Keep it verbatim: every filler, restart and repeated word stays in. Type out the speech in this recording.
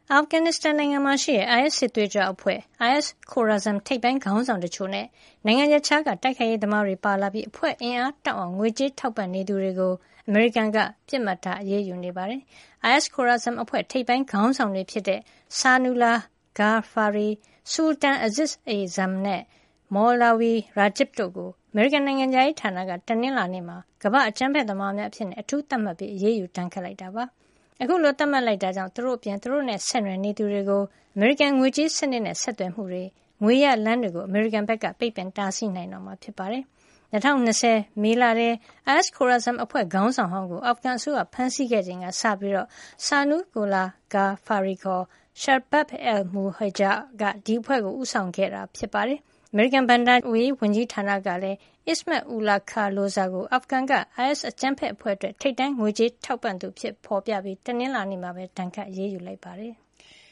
အာဖဂန်နစ္စတန်နိုင်ငံမှာရှိတဲ့ အိုင်အက်စ် စစ်သွေးကြွအဖွဲ့ အိုင်အက်စ် Khorasan ထိပ်ပိုင်းခေါင်းဆောင်တချို့နဲ့ နိုင်ငံရပ်ခြားက တိုက်ခိုက်ရေးသမားတွေပါလာပြီး အဖွဲ့အင်အားတောင့်အောင် ငွေကြေးထောက်ပံ့နေသူတွေကို အမေရိကန်က ပစ်မှတ်ထား အရေးယူနေပါတယ်။ အိုင်အက်စ် Khorasan အဖွဲ့ ထိပ်ပိုင်းခေါင်းဆောင်တွေဖြစ်တဲ့ Saunullah Ghaffari, Sultan Aziz Azam နဲ့ Maulawi Rajab တို့ကို အမေရိကန်နိုင်ငံခြားရေးဌာနက တနင်္လာနေ့မှာ ကမ္ဘာ့အကြမ်းဖက်သမားများအဖြစ် အထူးသတ်မှတ်ပြီး အရေးယူဒဏ်ခတ်လိုက်တာပါ။ အခုလို သတ်မှတ်လိုက်တာကြောင့် သူတို့အပြင် သူတို့နဲ့ဆက်နွယ်နေသူတွေကို အမေရိကန်ငွေကြေးစနစ်နဲ့ ဆက်သွယ်မှုတွေ၊ ငွေရလမ်းတွေကို အမေရိကန်ဘက်က ပိတ်ပင်တားဆီးနိုင်တော့မှာ ဖြစ်ပါတယ်။ ၂၀၂၀ မေလထဲ အိုင်အက်စ် Khorasan အဖွဲ့ခေါင်းဆောင်ဟောင်းကို အာဖဂန်အစိုးရက ဖမ်းဆီးခဲ့ချိန်ကစပြီး Saunullah Ghaffari ခေါ် Sharbab al-Mujahid က ဒီအဖွဲ့ကို ဦးဆောင်ခဲ့တာ ဖြစ်ပါတယ်။ အမေရိကန်ဘဏ္ဍာရေးဝန်ကြီးဌာနကလည်း Ismail Ullah Khan Loza ကို အာဖဂန်က အိုင်အက်စ် အကြမ်းဖက်အဖွဲ့အတွက် ထိပ်တန်းငွေကြေးထောက်ပံ့သူအဖြစ် ဖော်ပြပြီး တနင်္လာနေ့မှာပဲ ဒဏ်ခတ်အရေးယူလိုက်ပါတယ်။